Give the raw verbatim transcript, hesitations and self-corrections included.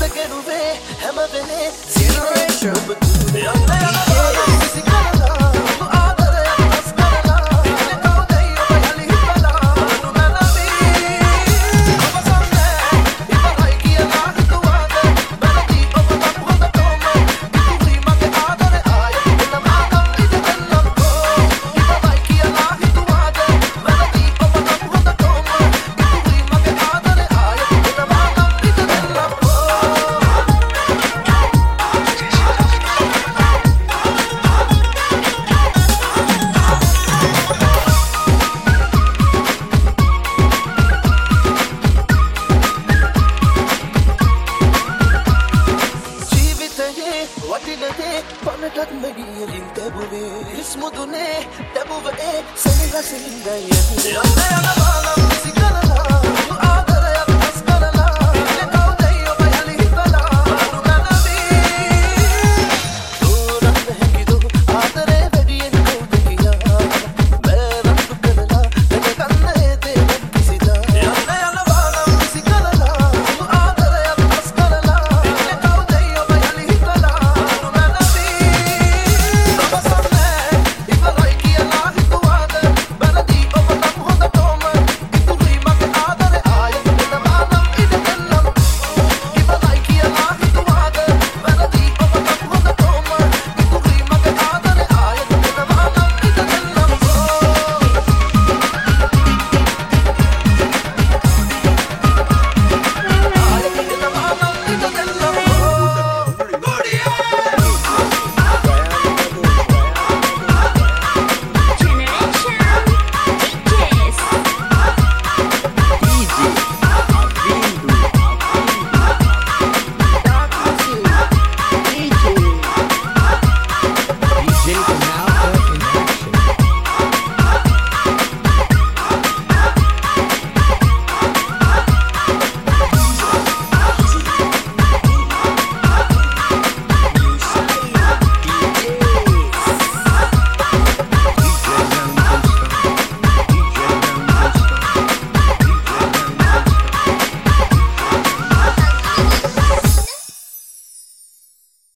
ගෙනුවේ හැම වෙලේ generation ඔබ දුවේ යන්න යන බාලම් කිසි කරලා ඔබ ආදරය රස කරලා ඉන්නේ කවුදයි ඔබ යලි හිතලා අනු මැනවි ඔබ සම්මේ ඉවරයි කියලා හිතුවාද බැලදී ඔබ නම් හොඳටම ඉතුරුයි මගේ ආදරය ආයේ එන්න මානම් ඉඳ දෙන්නම්කෝ ඉවරයි කියලා හිතුවාද බැලදී ඔබ නම් හොඳටම ඉතුරුයි මගේ ආදරය ආයේ එන්න මානම් ඉඳ දෙන්නම්කෝ වටිනදේ පනටත් මැඩියලින් තැබුවේ හිස්මුදුනේ තැබුවේ සෙනගසින්ද යන්නේ යන්න යන බාලම් කිසි කරලා